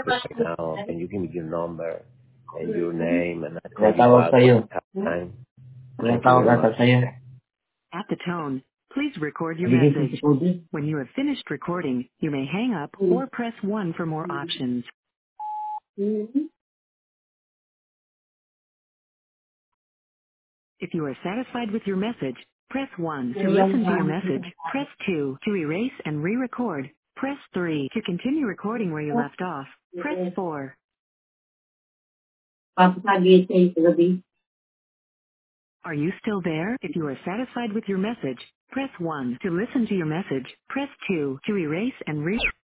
right now, and you give me your number and your name, and I call you Tinatawag back sa'yo. one time. Thank you Tinatawag very ata much. sa'yo. At the tone, please record your Nagigising message. si Cody. When you have finished recording, you may hang up or press 1 for more options. If you are satisfied with your message, press 1 to listen to your message. Press 2 to erase and re-record. Press 3 to continue recording where you left off. Press 4. Pasasagi sa gabi. Are you still there? If you are satisfied with your message, press 1 to listen to your message. Press 2 to erase and re-